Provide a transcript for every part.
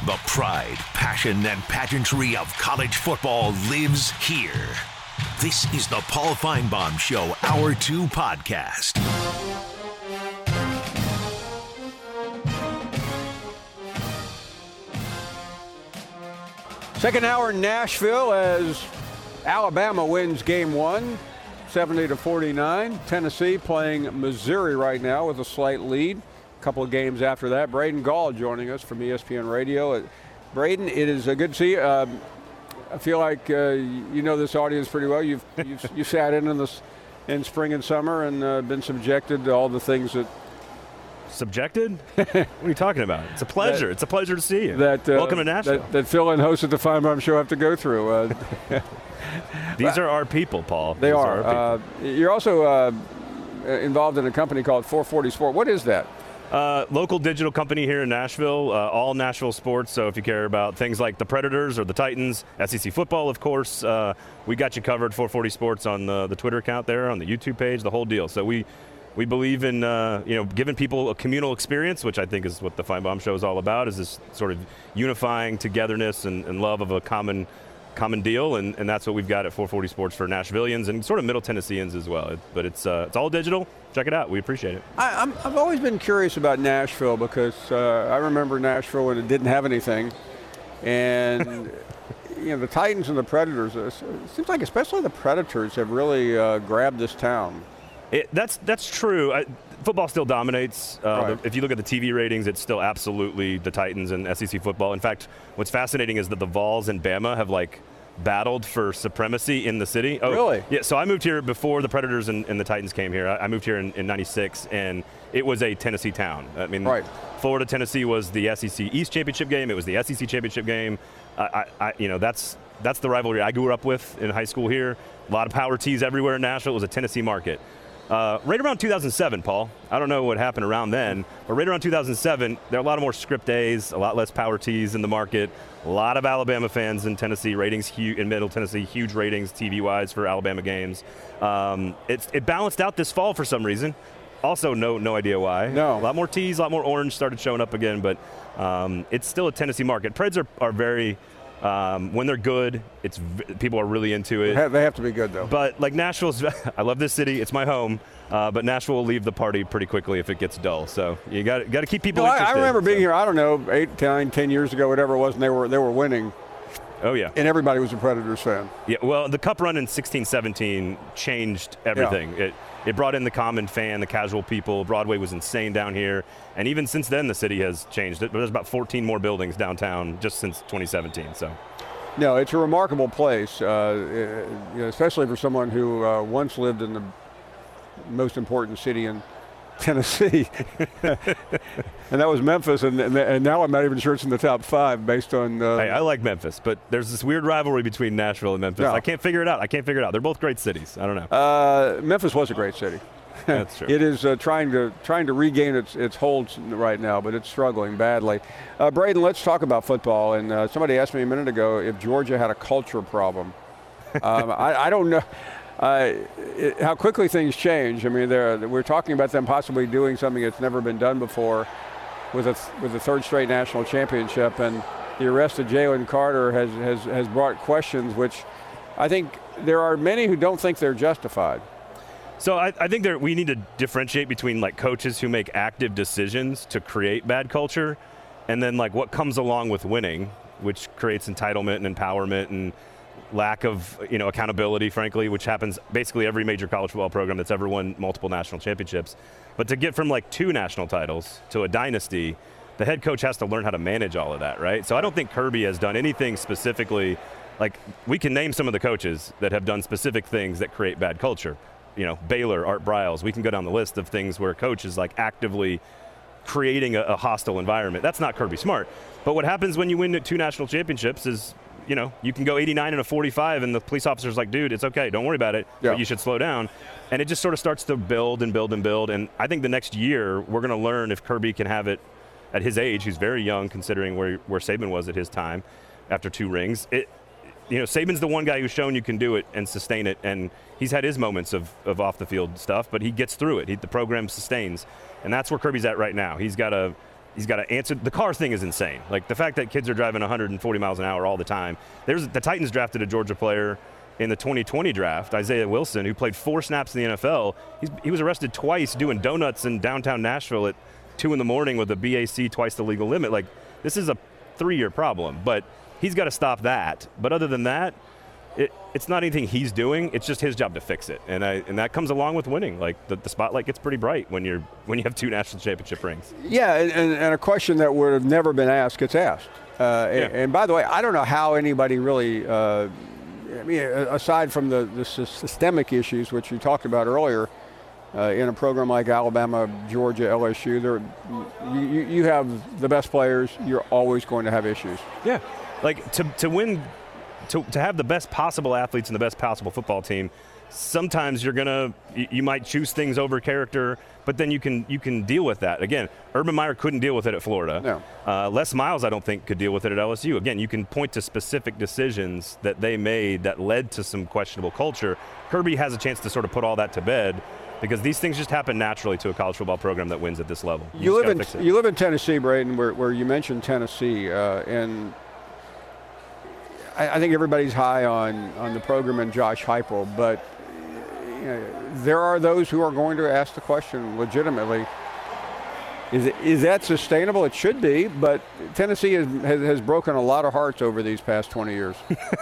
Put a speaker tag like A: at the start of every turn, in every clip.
A: The pride, passion, and pageantry of college football lives here. This is the Paul Finebaum Show Hour 2 podcast.
B: Second hour in Nashville as Alabama wins game one, 70-49. Tennessee playing Missouri right now with a slight lead. A couple of games after that. Braden Gall joining us from ESPN Radio. Braden, it is good to see you. I feel like you know this audience pretty well. You sat in spring and summer and been subjected to all the things that.
C: Subjected? What are you talking about? It's a pleasure. It's a pleasure to see you. Welcome to Nashville.
B: That Phil and host at the Finebaum Show have to go through.
C: These are our people, Paul.
B: They are. You're also involved in a company called 440 Sport. What is that?
C: Local digital company here in Nashville, all Nashville sports. So if you care about things like the Predators or the Titans, SEC football, of course, we got you covered. 440 Sports on the Twitter account there, on the YouTube page, the whole deal. So we believe in giving people a communal experience, which I think is what the Finebaum Show is all about. Is this sort of unifying togetherness and love of a common deal, and that's what we've got at 440 Sports for Nashvillians and sort of Middle Tennesseans as well. But it's all digital. Check it out. We appreciate it.
B: I've always been curious about Nashville because I remember Nashville when it didn't have anything, and the Titans and the Predators. It seems like especially the Predators have really grabbed this town.
C: That's true. Football still dominates.
B: Right.
C: If you look at the TV ratings, it's still absolutely the Titans and SEC football. In fact, what's fascinating is that the Vols and Bama have battled for supremacy in the city.
B: Oh, really?
C: Yeah, so I moved here before the Predators and the Titans came here. I moved here in 96, and it was a Tennessee town. I mean,
B: right.
C: Florida, Tennessee was the SEC East Championship game. It was the SEC Championship game. That's the rivalry I grew up with in high school here. A lot of power tees everywhere in Nashville. It was a Tennessee market. Right around 2007, Paul. I don't know what happened around then, but right around 2007, there are a lot of more script days, a lot less power tees in the market, a lot of Alabama fans in Tennessee, ratings in Middle Tennessee, huge ratings TV-wise for Alabama games. It balanced out this fall for some reason. Also, no idea why.
B: No.
C: A lot more tees, a lot more orange started showing up again, but it's still a Tennessee market. Preds are very... when they're good, people are really into it.
B: They have to be good, though.
C: But Nashville's, I love this city. It's my home. But Nashville will leave the party pretty quickly if it gets dull. So you got to keep people interested.
B: I remember being here, I don't know, 8, 9, 10 years ago, whatever it was, and they were winning.
C: Oh, yeah.
B: And everybody was a Predators fan.
C: Yeah, well, the Cup run in 16-17 changed everything. Yeah. It brought in the common fan, the casual people. Broadway was insane down here. And even since then, the city has changed. There's about 14 more buildings downtown just since 2017. So,
B: no, it's a remarkable place, especially for someone who once lived in the most important city in Tennessee. And that was Memphis, and now I'm not even sure it's in the top 5 based on...
C: Hey, I like Memphis, but there's this weird rivalry between Nashville and Memphis.
B: No.
C: I can't figure it out. They're both great cities. I don't know.
B: Memphis was a great city.
C: That's true.
B: It is trying to regain its hold right now, but it's struggling badly. Braden, let's talk about football. And somebody asked me a minute ago if Georgia had a culture problem. I don't know how quickly things change. I mean, we're talking about them possibly doing something that's never been done before with a third straight national championship, and the arrest of Jalen Carter has brought questions, which I think there are many who don't think they're justified.
C: So I think we need to differentiate between coaches who make active decisions to create bad culture, and then what comes along with winning, which creates entitlement and empowerment and lack of accountability, frankly, which happens basically every major college football program that's ever won multiple national championships. But to get from 2 national titles to a dynasty, the head coach has to learn how to manage all of that, right? So I don't think Kirby has done anything specifically. We can name some of the coaches that have done specific things that create bad culture. Baylor, Art Briles. We can go down the list of things where a coach is actively creating a hostile environment. That's not Kirby Smart. But what happens when you win 2 national championships is, you can go 89 and a 45, and the police officer's like, dude, it's okay, don't worry about it, but you should slow down. And it just sort of starts to build and build and build. And I think the next year we're going to learn if Kirby can have it at his age. He's very young considering where Saban was at his time after 2 rings. Saban's the one guy who's shown you can do it and sustain it, and he's had his moments of off-the-field stuff, but he gets through it. The program sustains, and that's where Kirby's at right now. He's got to He's got to answer. The car thing is insane. Like the fact that kids are driving 140 miles an hour all the time. The Titans drafted a Georgia player in the 2020 draft, Isaiah Wilson, who played 4 snaps in the NFL. He was arrested twice doing donuts in downtown Nashville at 2 in the morning with a BAC twice the legal limit. Like, this is a 3-year problem, but he's got to stop that. But other than that, it's not anything he's doing. It's just his job to fix it, and that comes along with winning. Like the spotlight gets pretty bright when you have 2 national championship rings.
B: Yeah, and a question that would have never been asked gets asked. And by the way, I don't know how anybody really. Aside from the systemic issues which you talked about earlier, in a program like Alabama, Georgia, LSU, you have the best players. You're always going to have issues.
C: Yeah, like to win. To have the best possible athletes and the best possible football team, sometimes you might choose things over character, but then you can deal with that. Again, Urban Meyer couldn't deal with it at Florida.
B: No.
C: Les Miles, I don't think, could deal with it at LSU. Again, you can point to specific decisions that they made that led to some questionable culture. Kirby has a chance to sort of put all that to bed, because these things just happen naturally to a college football program that wins at this level.
B: You live in Tennessee, Braden, where you mentioned Tennessee, and I think everybody's high on the program and Josh Heupel, but there are those who are going to ask the question legitimately, is that sustainable? It should be, but Tennessee has broken a lot of hearts over these past 20 years.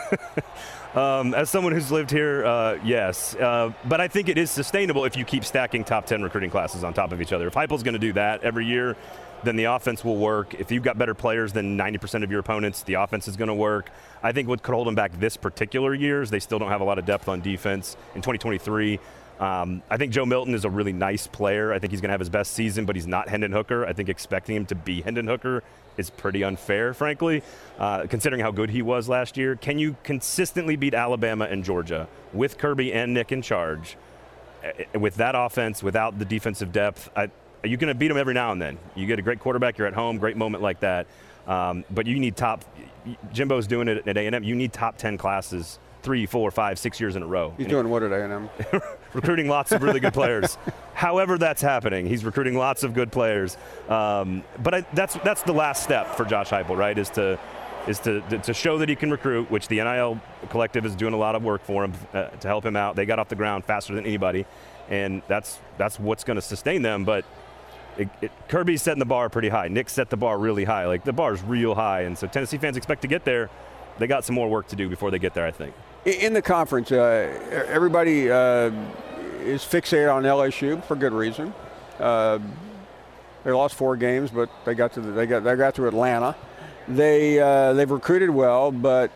C: As someone who's lived here, yes. But I think it is sustainable if you keep stacking top 10 recruiting classes on top of each other. If Heupel's going to do that every year, then the offense will work. If you've got better players than 90% of your opponents, the offense is going to work. I think what could hold them back this particular year is they still don't have a lot of depth on defense in 2023. I think Joe Milton is a really nice player. I think he's going to have his best season, but he's not Hendon Hooker. I think expecting him to be Hendon Hooker is pretty unfair, frankly, considering how good he was last year. Can you consistently beat Alabama and Georgia with Kirby and Nick in charge, with that offense, without the defensive depth? You're going to beat them every now and then. You get a great quarterback, you're at home, great moment like that. But you need Jimbo's doing it at A&M, you need top 10 classes 3, 4, 5, 6 years in a row.
B: He's doing what at A&M?
C: Recruiting lots of really good players. However that's happening, he's recruiting lots of good players. But that's the last step for Josh Heupel, right, is to show that he can recruit, which the NIL collective is doing a lot of work for him to help him out. They got off the ground faster than anybody, and that's what's going to sustain them. But Kirby's setting the bar pretty high. Nick set the bar really high. Like, the bar's real high, and so Tennessee fans expect to get there. They got some more work to do before they get there, I think. In
B: the conference, everybody is fixated on LSU for good reason. They lost 4 games, but they got to Atlanta. They've recruited well, but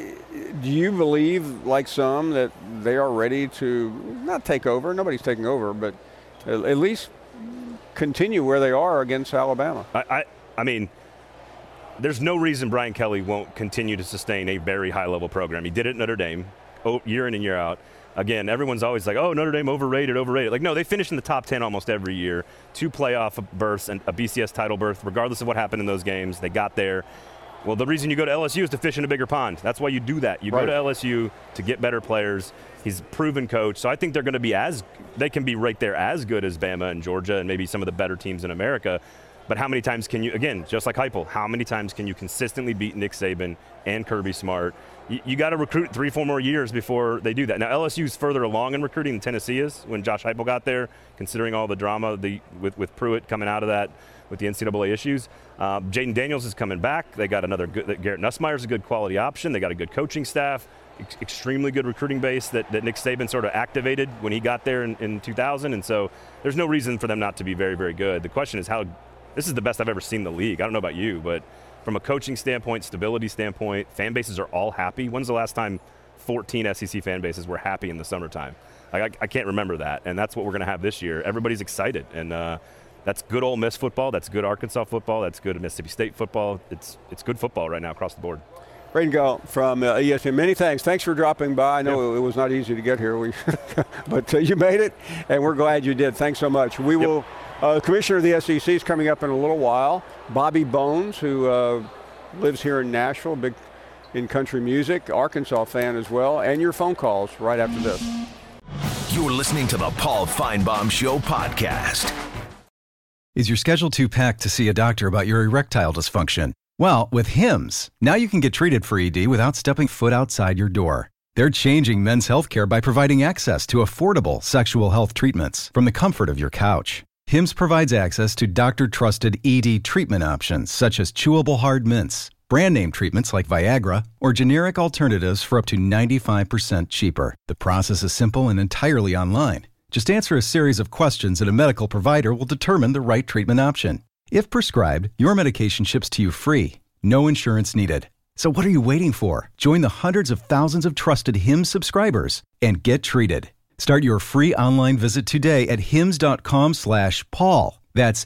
B: do you believe, like some, that they are ready to not take over? Nobody's taking over, but at least continue where they are against Alabama.
C: I mean, there's no reason Brian Kelly won't continue to sustain a very high-level program. He did it at Notre Dame, year in and year out. Again, everyone's always like, oh, Notre Dame overrated. Like, no, they finished in the top 10 almost every year. 2 playoff berths and a BCS title berth, regardless of what happened in those games. They got there. Well, the reason you go to LSU is to fish in a bigger pond. That's why you do that. You go to LSU to get better players. He's a proven coach. So I think they're going to be they can be right there as good as Bama and Georgia and maybe some of the better teams in America. But how many times can you, again, just like Heupel, how many times can you consistently beat Nick Saban and Kirby Smart? You got to recruit 3-4 more years before they do that. Now, LSU's further along in recruiting than Tennessee is when Josh Heupel got there, considering all the drama with Pruitt coming out of that with the NCAA issues. Jaden Daniels is coming back. They got another good, Garrett Nussmeier's a good quality option. They got a good coaching staff, extremely good recruiting base that Nick Saban sort of activated when he got there in 2000. And so there's no reason for them not to be very, very good. The question is this is the best I've ever seen the league. I don't know about you, but from a coaching standpoint, stability standpoint, fan bases are all happy. When's the last time 14 SEC fan bases were happy in the summertime? I can't remember that, and that's what we're going to have this year. Everybody's excited, and that's good Ole Miss football. That's good Arkansas football. That's good Mississippi State football. It's good football right now across the board.
B: Braden Gall from ESPN. Many thanks. Thanks for dropping by. I know it was not easy to get here, but you made it, and we're glad you did. Thanks so much. We will. Commissioner of the SEC is coming up in a little while. Bobby Bones, who lives here in Nashville, big in country music, Arkansas fan as well, and your phone calls right after this.
A: You're listening to the Paul Feinbaum Show podcast.
D: Is your schedule too packed to see a doctor about your erectile dysfunction? Well, with Hims, now you can get treated for ED without stepping foot outside your door. They're changing men's healthcare by providing access to affordable sexual health treatments from the comfort of your couch. Hims provides access to doctor-trusted ED treatment options such as chewable hard mints, brand name treatments like Viagra, or generic alternatives for up to 95% cheaper. The process is simple and entirely online. Just answer a series of questions and a medical provider will determine the right treatment option. If prescribed, your medication ships to you free. No insurance needed. So what are you waiting for? Join the hundreds of thousands of trusted Hims subscribers and get treated. Start your free online visit today at hims.com/Paul. That's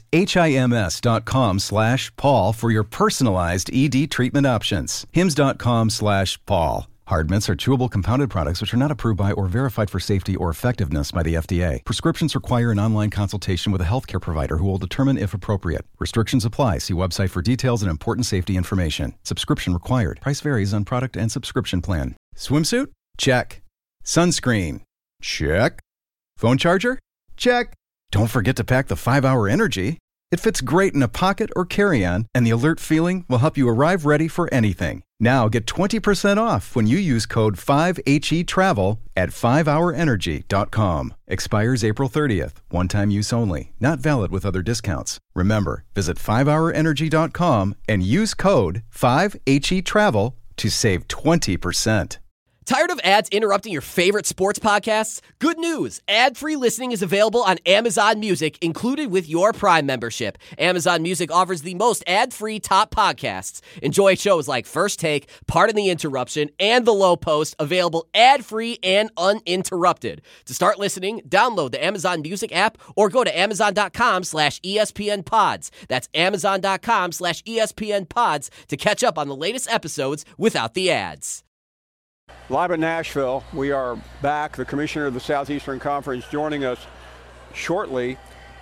D: HIMS.com/Paul for your personalized ED treatment options. hims.com/Paul. Hard mints are chewable compounded products which are not approved by or verified for safety or effectiveness by the FDA. Prescriptions require an online consultation with a healthcare provider who will determine if appropriate. Restrictions apply. See website for details and important safety information. Subscription required. Price varies on product and subscription plan. Swimsuit? Check. Sunscreen? Check. Phone charger? Check. Don't forget to pack the 5-Hour Energy. It fits great in a pocket or carry-on, and the alert feeling will help you arrive ready for anything. Now get 20% off when you use code 5HETRAVEL at 5hourenergy.com. Expires April 30th. One-time use only. Not valid with other discounts. Remember, visit 5hourenergy.com and use code 5HETRAVEL to save 20%.
E: Tired of ads interrupting your favorite sports podcasts? Good news! Ad-free listening is available on Amazon Music, included with your Prime membership. Amazon Music offers the most ad-free top podcasts. Enjoy shows like First Take, Pardon the Interruption, and The Low Post, available ad-free and uninterrupted. To start listening, download the Amazon Music app or go to amazon.com/ESPN Pods. That's amazon.com/ESPN Pods to catch up on the latest episodes without the ads.
B: Live in Nashville, we are back. The commissioner of the Southeastern Conference joining us shortly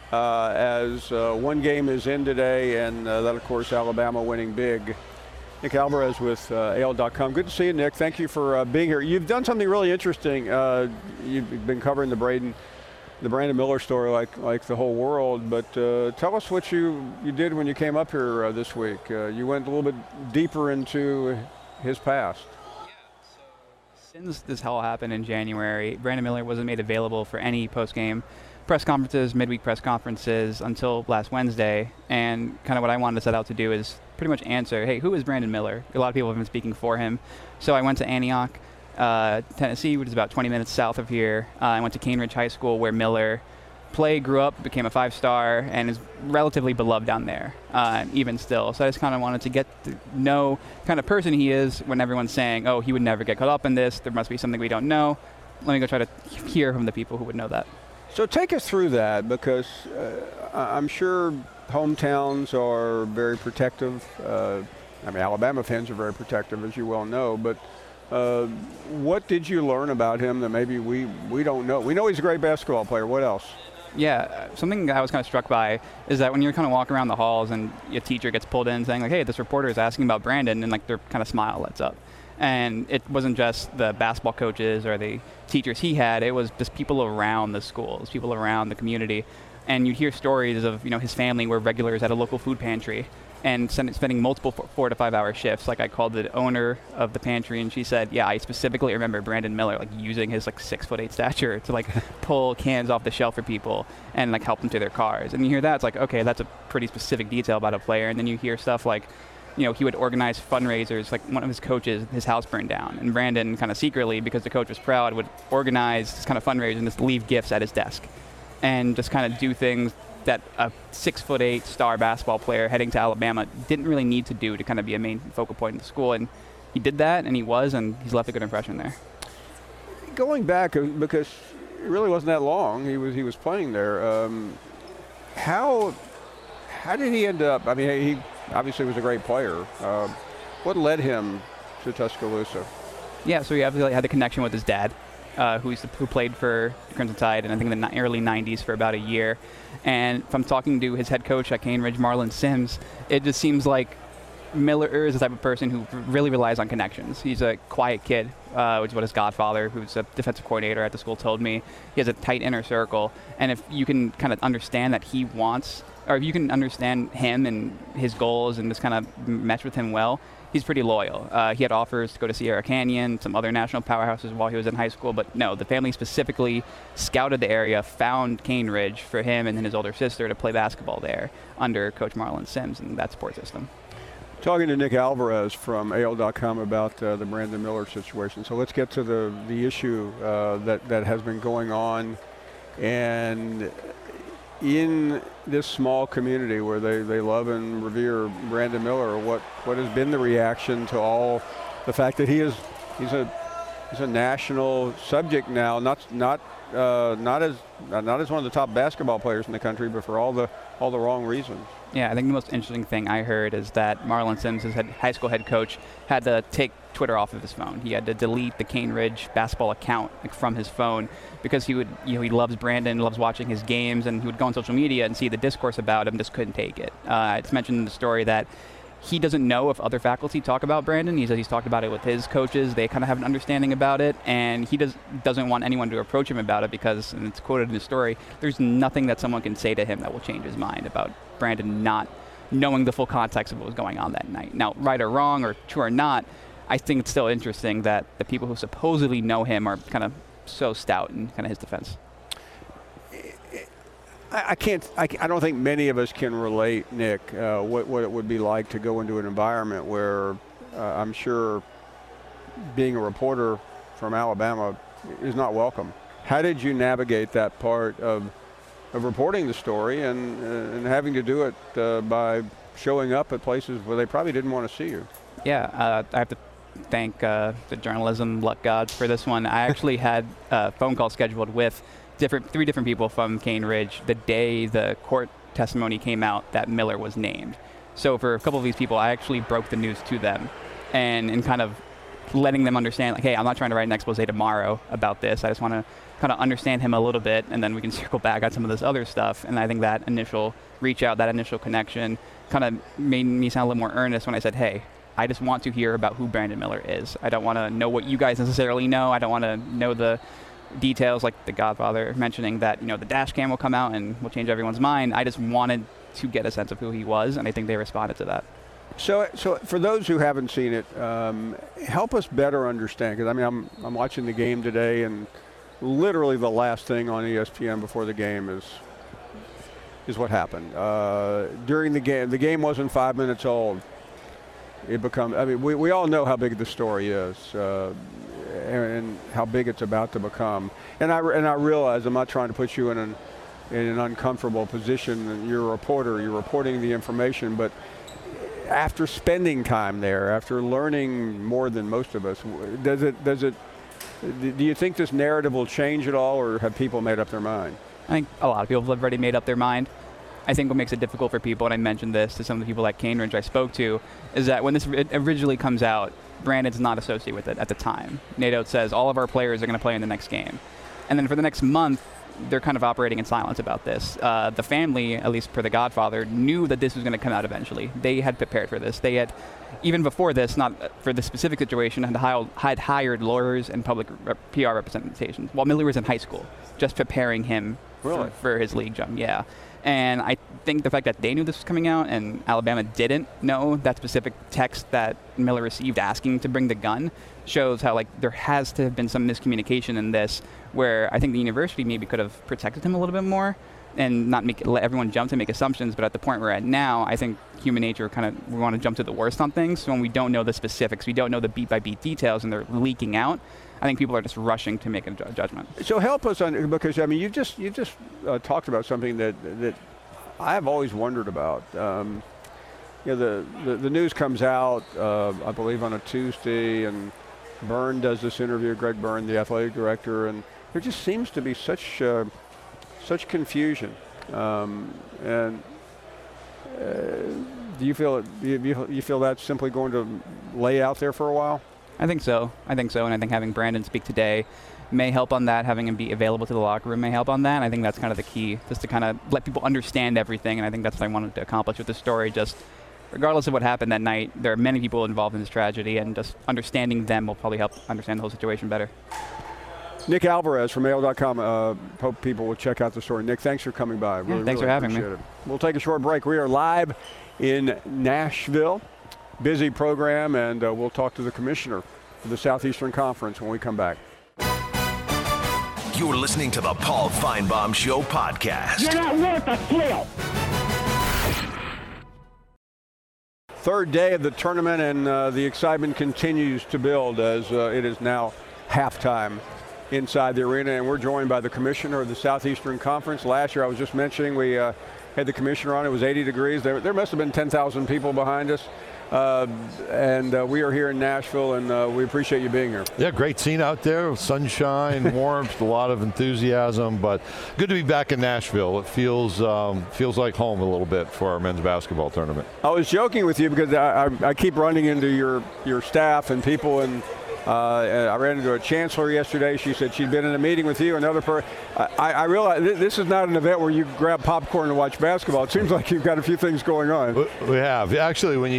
B: as one game is in today, and that, of course, Alabama winning big. Nick Alvarez with AL.com. Good to see you, Nick. Thank you for being here. You've done something really interesting. You've been covering the Brandon Miller story like the whole world, but tell us what you did when you came up here this week. You went a little bit deeper into his past.
F: Since this all happened in January, Brandon Miller wasn't made available for any post-game press conferences, midweek press conferences until last Wednesday. And kind of what I wanted to set out to do is pretty much answer, hey, who is Brandon Miller? A lot of people have been speaking for him. So I went to Antioch, Tennessee, which is about 20 minutes south of here. I went to Cane Ridge High School, where Miller played, grew up, became a 5-star, and is relatively beloved down there, even still. So I just kind of wanted to get to know kind of person he is when everyone's saying, oh, he would never get caught up in this, there must be something we don't know. Let me go try to hear from the people who would know that.
B: So take us through that, because I'm sure hometowns are very protective. Alabama fans are very protective, as you well know, but what did you learn about him that maybe we don't know? We know he's a great basketball player. What else?
F: Yeah, something I was kind of struck by is that when you're kind of walking around the halls and your teacher gets pulled in saying, like, hey, this reporter is asking about Brandon, and like their kind of smile lights up. And it wasn't just the basketball coaches or the teachers he had, it was just people around the schools, people around the community. And you'd hear stories of, his family were regulars at a local food pantry and spending multiple 4 to 5 hour shifts. Like, I called the owner of the pantry, and she said, yeah, I specifically remember Brandon Miller using his 6'8" stature to pull cans off the shelf for people and help them to their cars. And you hear that, it's like, okay, that's a pretty specific detail about a player. And then you hear stuff like, he would organize fundraisers. Like, one of his coaches, his house burned down, and Brandon kind of secretly, because the coach was proud, would organize this kind of fundraiser and just leave gifts at his desk and just kind of do things that a 6'8" star basketball player heading to Alabama didn't really need to do to kind of be a main focal point in the school. And he did that, and he's left a good impression there.
B: Going back, because it really wasn't that long, he was playing there. How did he end up? I mean, he obviously was a great player. What led him to Tuscaloosa?
F: Yeah, so he obviously had the connection with his dad, who played for Crimson Tide, and I think in the early 90s for about a year. And if I'm talking to his head coach at Cane Ridge, Marlon Sims, it just seems like Miller is the type of person who really relies on connections. He's a quiet kid, which is what his godfather, who's a defensive coordinator at the school, told me. He has a tight inner circle, and if you can kind of understand that he wants, or if you can understand him and his goals and just kind of mesh with him well, he's pretty loyal. He had offers to go to Sierra Canyon, some other national powerhouses while he was in high school, but no, the family specifically scouted the area, found Cane Ridge for him and his older sister to play basketball there under Coach Marlon Sims and that support system.
B: Talking to Nick Alvarez from AL.com about the Brandon Miller situation. So let's get to the issue that has been going on. And in this small community where they love and revere Brandon Miller, what has been the reaction to all the fact that he's a national subject now, not as one of the top basketball players in the country, but for all the wrong reasons.
F: Yeah, I think the most interesting thing I heard is that Marlon Sims, his high school head coach, had to take Twitter off of his phone. He had to delete the Cane Ridge basketball account from his phone because he loves Brandon, loves watching his games, and he would go on social media and see the discourse about him, just couldn't take it. It's mentioned in the story that he doesn't know if other faculty talk about Brandon. He says he's talked about it with his coaches. They kind of have an understanding about it, and he doesn't want anyone to approach him about it because, and it's quoted in the story, there's nothing that someone can say to him that will change his mind about Brandon not knowing the full context of what was going on that night. Now, right or wrong or true or not, I think it's still interesting that the people who supposedly know him are kind of so stout in kind of his defense.
B: I don't think many of us can relate, Nick, what it would be like to go into an environment where I'm sure being a reporter from Alabama is not welcome. How did you navigate that part of reporting the story and having to do it by showing up at places where they probably didn't want to see you?
F: Yeah, I have to thank the journalism luck gods for this one. I actually had a phone call scheduled with three different people from Cane Ridge the day the court testimony came out that Miller was named. So for a couple of these people, I actually broke the news to them and kind of letting them understand, like, hey, I'm not trying to write an expose tomorrow about this. I just want to kind of understand him a little bit, and then we can circle back on some of this other stuff. And I think that initial reach out, that initial connection kind of made me sound a little more earnest when I said, hey, I just want to hear about who Brandon Miller is. I don't want to know what you guys necessarily know. I don't want to know the details like the Godfather mentioning that, the dash cam will come out and will change everyone's mind. I just wanted to get a sense of who he was, and I think they responded to that.
B: So for those who haven't seen it, help us better understand, because I'm watching the game today, and literally the last thing on ESPN before the game is what happened. During the game wasn't 5 minutes old. We all know how big the story is. And how big it's about to become. And I realize I'm not trying to put you in an uncomfortable position. You're a reporter. You're reporting the information. But after spending time there, after learning more than most of us, do you think this narrative will change at all, or have people made up their mind?
F: I think a lot of people have already made up their mind. I think what makes it difficult for people, and I mentioned this to some of the people at Cane Ridge I spoke to, is that when this originally comes out, Brandon's not associated with it at the time. Nate Oates says all of our players are going to play in the next game. And then for the next month, they're kind of operating in silence about this. The family, at least per the Godfather, knew that this was going to come out eventually. They had prepared for this. They had, even before this, not for this specific situation, had hired lawyers and public PR representation while Miller was in high school, just preparing him for his league jump. Yeah. And I think the fact that they knew this was coming out and Alabama didn't know that specific text that Miller received asking to bring the gun shows how there has to have been some miscommunication in this, where I think the university maybe could have protected him a little bit more and not let everyone jump to make assumptions. But at the point we're at now, I think human nature we want to jump to the worst on things. So when we don't know the specifics, we don't know the beat-by-beat details, and they're leaking out, I think people are just rushing to make a judgment.
B: So help us because you just talked about something that I have always wondered about. The news comes out, I believe, on a Tuesday, and Byrne does this interview, Greg Byrne, the athletic director, and there just seems to be such confusion. Do you feel that's simply going to lay out there for a while?
F: I think so, and I think having Brandon speak today may help on that. Having him be available to the locker room may help on that. And I think that's kind of the key, just to kind of let people understand everything, and I think that's what I wanted to accomplish with the story, just regardless of what happened that night, there are many people involved in this tragedy, and just understanding them will probably help understand the whole situation better.
B: Nick Alvarez from AL.com. Hope people will check out the story. Nick, thanks for coming by.
F: Thanks for having me.
B: We'll take a short break. We are live in Nashville. Busy program, and we'll talk to the commissioner for the Southeastern Conference when we come back.
A: You're listening to the Paul Finebaum Show podcast.
G: You're not worth a flail.
B: Third day of the tournament, and the excitement continues to build as it is now halftime inside the arena, and we're joined by the commissioner of the Southeastern Conference. Last year, I was just mentioning, we had the commissioner on. It was 80 degrees. There must have been 10,000 people behind us. And we are here in Nashville, and we appreciate you being here.
H: Yeah, great scene out there. Sunshine, warmth, a lot of enthusiasm, but good to be back in Nashville. It feels like home a little bit for our men's basketball tournament.
B: I was joking with you because I keep running into your staff and people, and I ran into a chancellor yesterday. She said she'd been in a meeting with you. Another person. I realize this is not an event where you grab popcorn and watch basketball. It seems like you've got a few things going on.
H: We have. Actually, when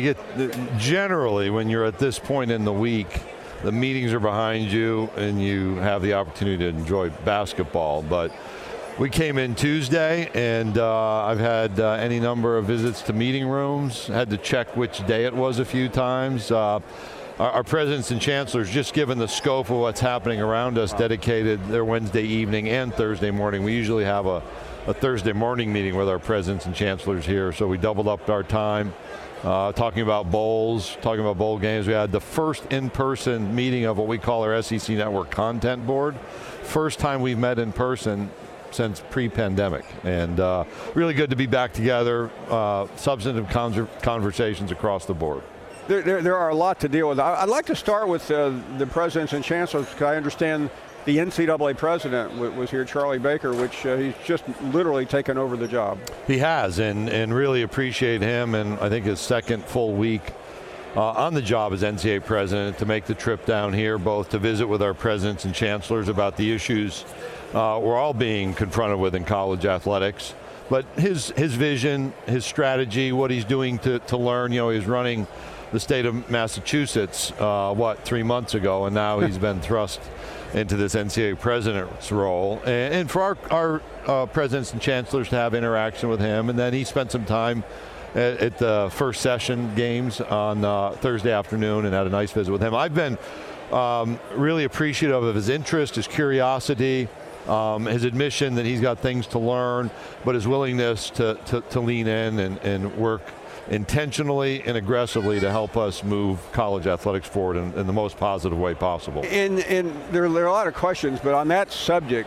H: you're at this point in the week, the meetings are behind you and you have the opportunity to enjoy basketball. But we came in Tuesday, and I've had any number of visits to meeting rooms. Had to check which day it was a few times. Our presidents and chancellors, just given the scope of what's happening around us, dedicated their Wednesday evening and Thursday morning. We usually have a Thursday morning meeting with our presidents and chancellors here, so we doubled up our time talking about bowls, talking about bowl games. We had the first in-person meeting of what we call our SEC Network Content Board. First time we've met in person since pre-pandemic, and really good to be back together, substantive conversations across the board.
B: There are a lot to deal with. I'd like to start with the presidents and chancellors, because I understand the NCAA president was here, Charlie Baker, which he's just literally taken over the job.
H: He has, and really appreciate him, and I think his second full week on the job as NCAA president, to make the trip down here, both to visit with our presidents and chancellors about the issues we're all being confronted with in college athletics. But his vision, his strategy, what he's doing to learn. He's running the state of Massachusetts, 3 months ago, and now he's been thrust into this NCAA president's role. And for our presidents and chancellors to have interaction with him, and then he spent some time at the first session games on Thursday afternoon and had a nice visit with him. I've been really appreciative of his interest, his curiosity, his admission that he's got things to learn, but his willingness to lean in and work intentionally and aggressively to help us move college athletics forward in the most positive way possible.
B: And there are a lot of questions, but on that subject,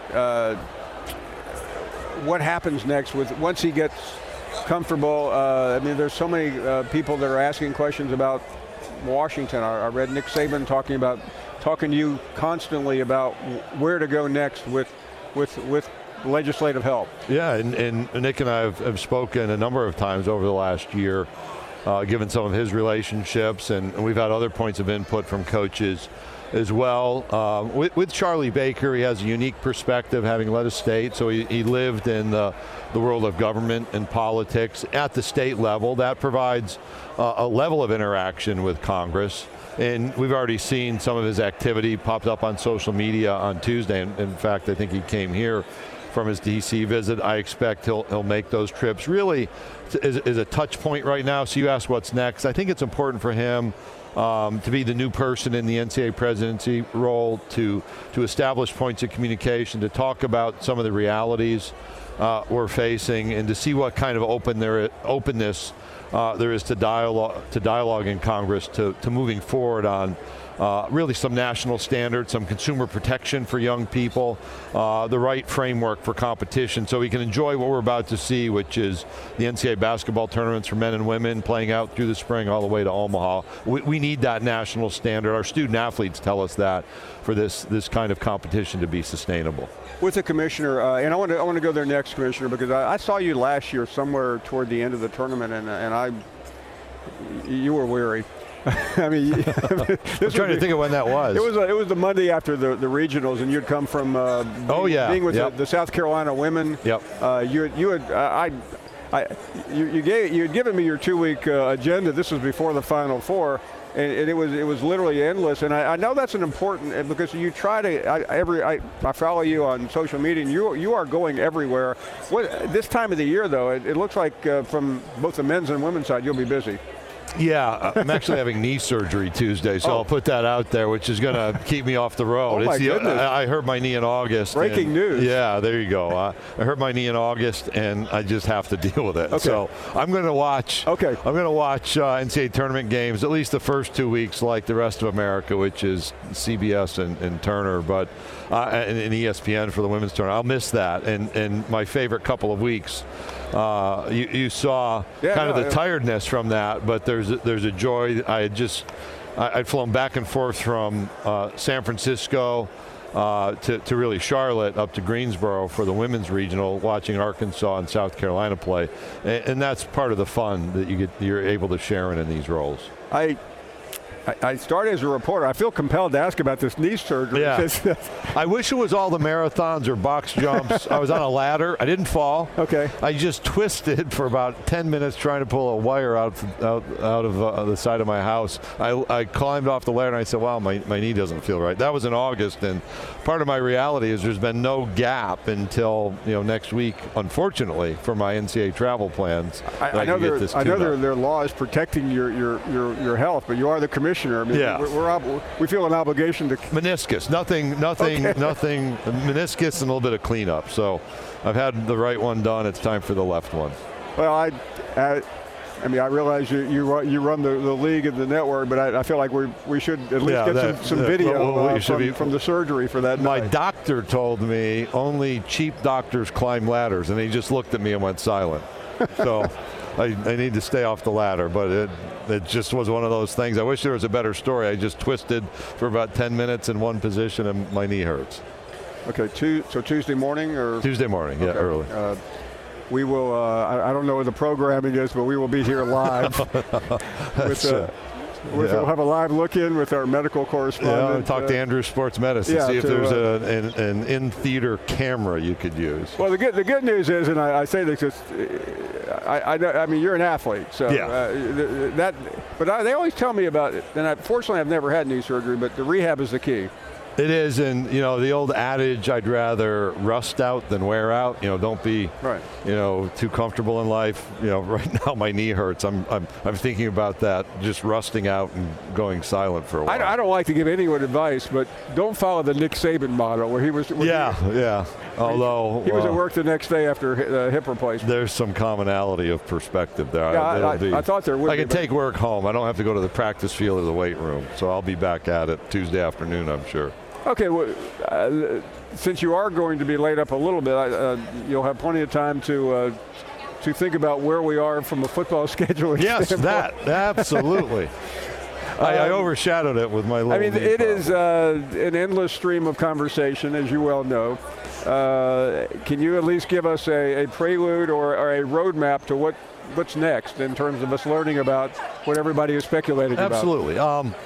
B: what happens next once he gets comfortable? There's so many people that are asking questions about Washington. I read Nick Saban talking to you constantly about where to go next with legislative help.
H: Yeah, and Nick and I have spoken a number of times over the last year, given some of his relationships, and we've had other points of input from coaches as well. With Charlie Baker, he has a unique perspective, having led a state, so he lived in the world of government and politics at the state level. That provides a level of interaction with Congress. And we've already seen some of his activity popped up on social media on Tuesday. In fact, I think he came here from his DC visit. I expect he'll make those trips. Really is a touch point right now. So you asked what's next. I think it's important for him to be the new person in the NCAA presidency role, to establish points of communication, to talk about some of the realities we're facing, and to see what kind of openness there is to dialogue in Congress to moving forward on really some national standards, some consumer protection for young people, the right framework for competition, so we can enjoy what we're about to see, which is the NCAA basketball tournaments for men and women playing out through the spring all the way to Omaha. We need that national standard. Our student athletes tell us that for this kind of competition to be sustainable.
B: With the commissioner, and I want to go there next, Commissioner, because I saw you last year somewhere toward the end of the tournament, and you were weary. I'm
H: trying to think of when that was.
B: It was the Monday after the regionals, and you'd come from being with the South Carolina women.
H: Yep.
B: I You'd given me your 2-week agenda. This was before the Final Four. And it was literally endless, and I know that's an important, because you try to, I follow you on social media, and you are going everywhere. This time of the year, though, it looks like from both the men's and women's side, you'll be busy.
H: Yeah, I'm actually having knee surgery Tuesday, so I'll put that out there, which is going to keep me off the road.
B: Oh, my goodness.
H: I hurt my knee in August.
B: Breaking news.
H: Yeah, there you go. I hurt my knee in August, and I just have to deal with it.
B: Okay.
H: So I'm going to watch.
B: Okay.
H: I'm going to watch NCAA tournament games at least the first 2 weeks, like the rest of America, which is CBS and Turner, but and ESPN for the women's tournament. I'll miss that, and my favorite couple of weeks. You saw the tiredness from that, but there's a joy. I'd flown back and forth from San Francisco to really Charlotte up to Greensboro for the women's regional, watching Arkansas and South Carolina play, and that's part of the fun that you're able to share in these roles.
B: I started as a reporter. I feel compelled to ask about this knee surgery.
H: Yeah. I wish it was all the marathons or box jumps. I was on a ladder. I didn't fall.
B: Okay.
H: I just twisted for about 10 minutes trying to pull a wire out of the side of my house. I climbed off the ladder and I said, wow, my knee doesn't feel right. That was in August, and part of my reality is there's been no gap until next week, unfortunately, for my NCAA travel plans.
B: I know there are laws protecting your health, but you are the commissioner. I mean, we feel an obligation to
H: meniscus. Nothing. Meniscus and a little bit of cleanup. So I've had the right one done. It's time for the left one.
B: Well, I realize you run the league and the network, but I feel like we should at least get some video from the surgery for that.
H: My doctor told me only cheap doctors climb ladders, and he just looked at me and went silent. So I need to stay off the ladder, but it just was one of those things. I wish there was a better story. I just twisted for about 10 minutes in one position, and my knee hurts.
B: Okay, so Tuesday morning or?
H: Tuesday morning, yeah, early.
B: We will, I don't know what the programming is, but we will be here live. We'll have a live look-in with our medical correspondent.
H: Yeah, talk to Andrew Sports Medicine, see if there's an in-theater camera you could use.
B: Well, the good news is, and I say this, I mean, you're an athlete, so but they always tell me about it, and fortunately I've never had knee surgery, but the rehab is the key.
H: It is, and the old adage, I'd rather rust out than wear out. Don't be too comfortable in life. Right now my knee hurts. I'm thinking about that, just rusting out and going silent for a while.
B: I don't like to give anyone advice, but don't follow the Nick Saban model where he was.
H: Although
B: he was at work the next day after hip replacement.
H: There's some commonality of perspective there.
B: Yeah, I thought there would.
H: I can take work home. I don't have to go to the practice field or the weight room, so I'll be back at it Tuesday afternoon, I'm sure.
B: Okay, well, since you are going to be laid up a little bit, you'll have plenty of time to think about where we are from a football scheduling standpoint.
H: That absolutely. I overshadowed it with my little.
B: It is an endless stream of conversation, as you well know. Can you at least give us a prelude or a roadmap to what's next in terms of us learning about what everybody is speculating about?
H: Absolutely.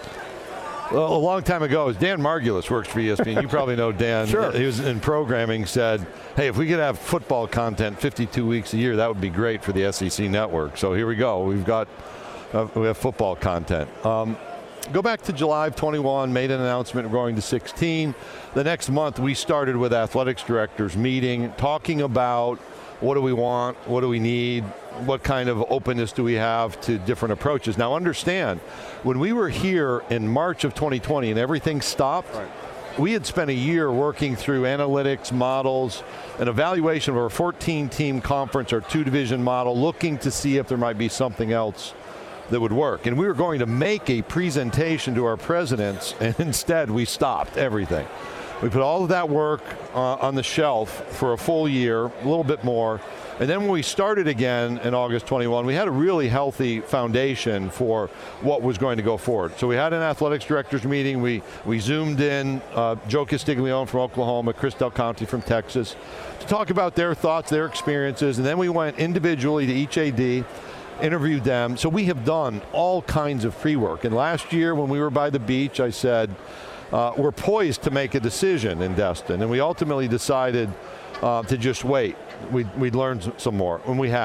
H: A long time ago, Dan Margulis works for ESPN. You probably know Dan.
B: Sure.
H: He was in programming, said, hey, if we could have football content 52 weeks a year, that would be great for the SEC network. So here we go. We have football content. Go back to July of 21, made an announcement of going to 16. The next month, we started with athletics directors meeting, talking about what do we want, what do we need, what kind of openness do we have to different approaches. Now understand, when we were here in March of 2020 and everything stopped, we had spent a year working through analytics, models, an evaluation of our 14-team conference, our two-division model, looking to see if there might be something else that would work. And we were going to make a presentation to our presidents, and instead we stopped everything. We put all of that work on the shelf for a full year, a little bit more. And then when we started again in August 21, we had a really healthy foundation for what was going to go forward. So we had an athletics directors meeting. We zoomed in Joe Castiglione from Oklahoma, Chris Del Conte from Texas, to talk about their thoughts, their experiences. And then we went individually to each AD, interviewed them. So we have done all kinds of pre-work. And last year when we were by the beach, I said, we're poised to make a decision in Destin. And we ultimately decided to just wait. We'd learn some more, and we have.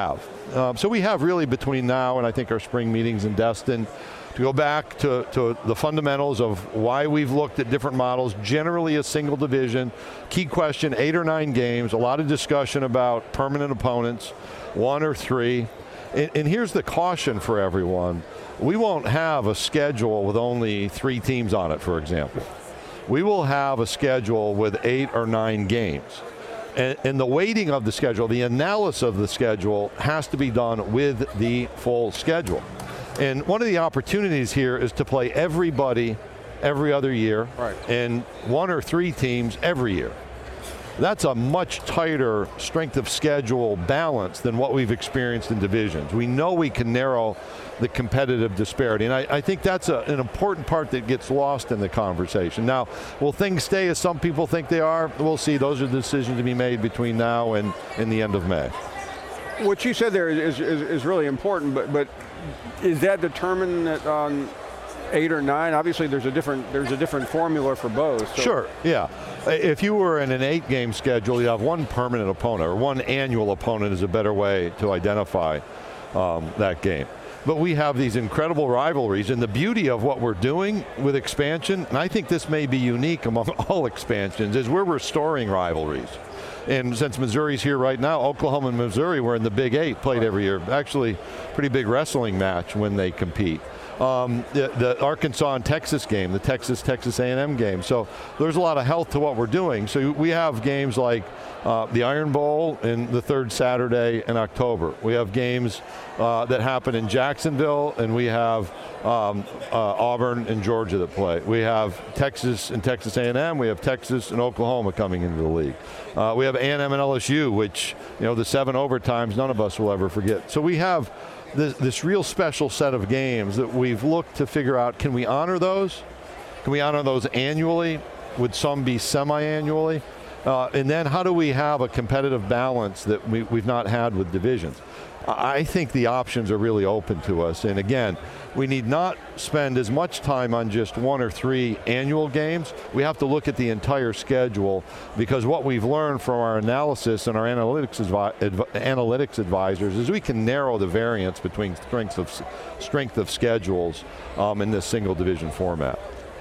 H: So we have really between now and I think our spring meetings in Destin to go back to the fundamentals of why we've looked at different models, generally a single division. Key question, 8 or 9 games, a lot of discussion about permanent opponents, 1 or 3. And here's the caution for everyone. We won't have a schedule with only 3 teams on it, for example. We will have a schedule with 8 or 9 games. And the weighting of the schedule, the analysis of the schedule has to be done with the full schedule. And one of the opportunities here is to play everybody every other year, right, and 1 or 3 teams every year. That's a much tighter strength of schedule balance than what we've experienced in divisions. We know we can narrow the competitive disparity, and I think that's an important part that gets lost in the conversation. Now, will things stay as some people think they are? We'll see. Those are decisions to be made between now and the end of May.
B: What you said there is really important, but is that determined on 8 or 9? Obviously, there's a different formula for both. So.
H: Sure, yeah. If you were in an 8-game schedule, you have 1 permanent opponent, or 1 annual opponent is a better way to identify that game. But we have these incredible rivalries, and the beauty of what we're doing with expansion, and I think this may be unique among all expansions, is we're restoring rivalries. And since Missouri's here right now, Oklahoma and Missouri were in the Big 8, played every year. Actually, pretty big wrestling match when they compete. The Arkansas and Texas game, the Texas A&M game. So there's a lot of health to what we're doing. So we have games like the Iron Bowl in the 3rd Saturday in October. We have games that happen in Jacksonville, and we have Auburn and Georgia that play. We have Texas and Texas A&M. We have Texas and Oklahoma coming into the league. We have A&M and LSU, which, the 7 overtimes none of us will ever forget. So we have this real special set of games that we've looked to figure out, can we honor those? Can we honor those annually? Would some be semi-annually? And then how do we have a competitive balance that we've not had with divisions? I think the options are really open to us. And again, we need not spend as much time on just 1 or 3 annual games. We have to look at the entire schedule, because what we've learned from our analysis and our analytics advisors is we can narrow the variance between strength of schedules in this single division format.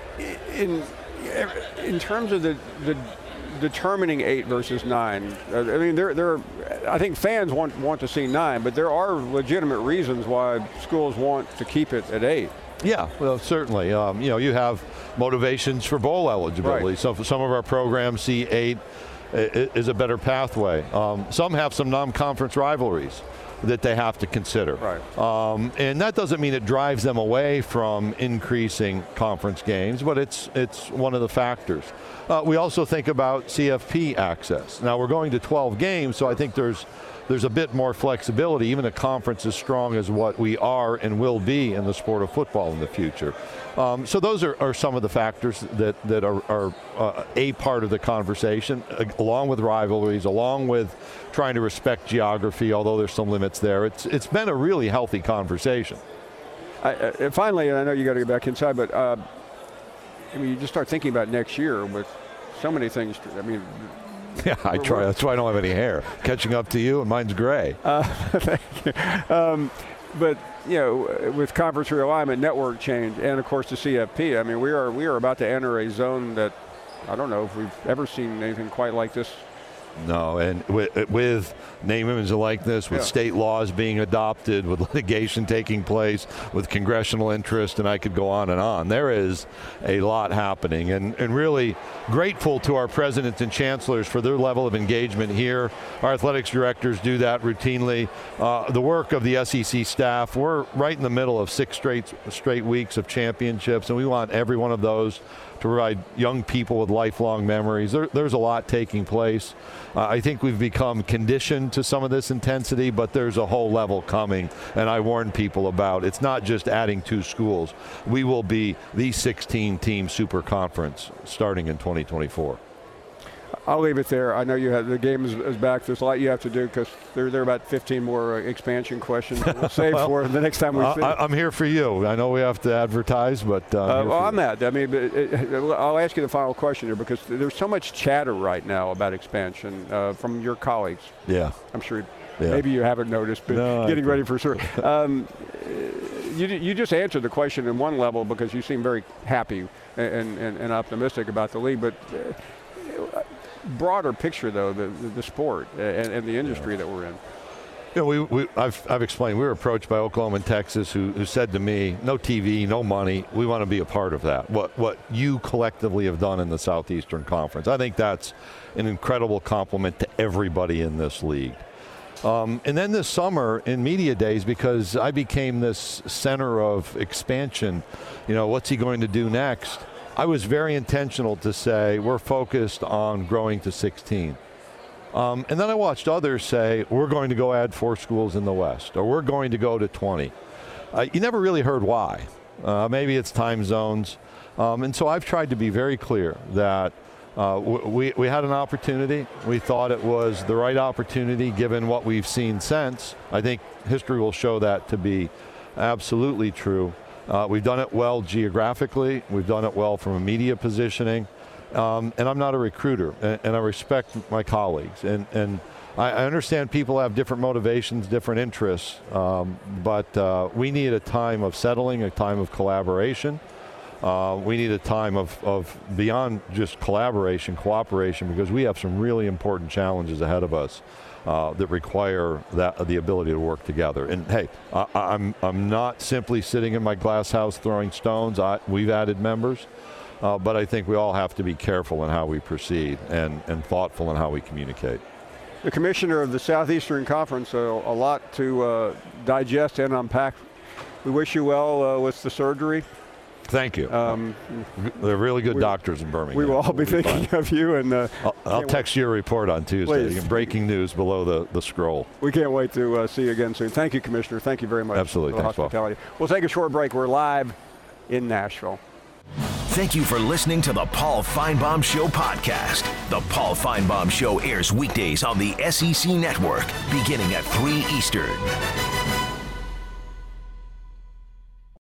B: In terms of the determining 8 versus 9, I mean, I think fans want to see 9, but there are legitimate reasons why schools want to keep it at 8.
H: Yeah, well, certainly. You have motivations for bowl eligibility. Right. So for some of our programs see 8 is a better pathway. Some have some non-conference rivalries that they have to consider.
B: Right.
H: And that doesn't mean it drives them away from increasing conference games, but it's one of the factors. We also think about CFP access. Now we're going to 12 games, so I think there's a bit more flexibility, even a conference as strong as what we are and will be in the sport of football in the future. So those are some of the factors that are a part of the conversation, along with rivalries, along with trying to respect geography, although there's some limits there. It's been a really healthy conversation.
B: Finally, and I know you got to get back inside, but you just start thinking about next year with so many things.
H: Yeah, I try. That's why I don't have any hair. Catching up to you, and mine's gray.
B: Thank you. But with conference realignment, network change, and of course the CFP. We are about to enter a zone that I don't know if we've ever seen anything quite like this.
H: No, and with name, image, and likeness, with state laws being adopted, with litigation taking place, with congressional interest, and I could go on and on. There is a lot happening, and really grateful to our presidents and chancellors for their level of engagement here. Our athletics directors do that routinely. The work of the SEC staff, we're right in the middle of 6 straight weeks of championships, and we want every one of those to provide young people with lifelong memories. There's a lot taking place. I think we've become conditioned to some of this intensity, but there's a whole level coming, and I warn people about it's not just adding 2 schools. We will be the 16-team super conference starting in 2024.
B: I'll leave it there. I know you have the game is back. There's a lot you have to do because there are about 15 more expansion questions we'll save for the next time we see.
H: I'm here for you. I know we have to advertise, but
B: on that, I'll ask you the final question here because there's so much chatter right now about expansion from your colleagues.
H: Yeah,
B: I'm sure Maybe you haven't noticed, but getting ready for sure. You just answered the question in one level because you seem very happy and optimistic about the league, but broader picture though, the sport and the industry that we're in.
H: You know, I've explained, we were approached by Oklahoma and Texas who said to me, no TV, no money, we want to be a part of that. What you collectively have done in the Southeastern Conference. I think that's an incredible compliment to everybody in this league. And then this summer in media days, because I became this center of expansion, you know, what's he going to do next? I was very intentional to say we're focused on growing to 16. And then I watched others say, we're going to go add 4 schools in the West, or we're going to go to 20. You never really heard why. Maybe it's time zones. And so I've tried to be very clear that we had an opportunity. We thought it was the right opportunity given what we've seen since. I think history will show that to be absolutely true. We've done it well geographically. We've done it well from a media positioning. And I'm not a recruiter, and I respect my colleagues. And I understand people have different motivations, different interests, but we need a time of settling, a time of collaboration. We need a time of beyond just collaboration, cooperation, because we have some really important challenges ahead of us that require the ability to work together. And hey, I'm not simply sitting in my glass house throwing stones. We've added members. But I think we all have to be careful in how we proceed and thoughtful in how we communicate.
B: The commissioner of the Southeastern Conference, a lot to digest and unpack. We wish you well with the surgery.
H: Thank you. They're really good doctors in Birmingham.
B: We will all be thinking of you. And
H: I'll text you a report on Tuesday.
B: Please.
H: Breaking news below the scroll.
B: We can't wait to see you again soon. Thank you, Commissioner. Thank you very much.
H: Absolutely.
B: For the
H: Thanks,
B: hospitality. We'll take a short break. We're live in Nashville.
A: Thank you for listening to the Paul Feinbaum Show podcast. The Paul Feinbaum Show airs weekdays on the SEC Network, beginning at 3 Eastern.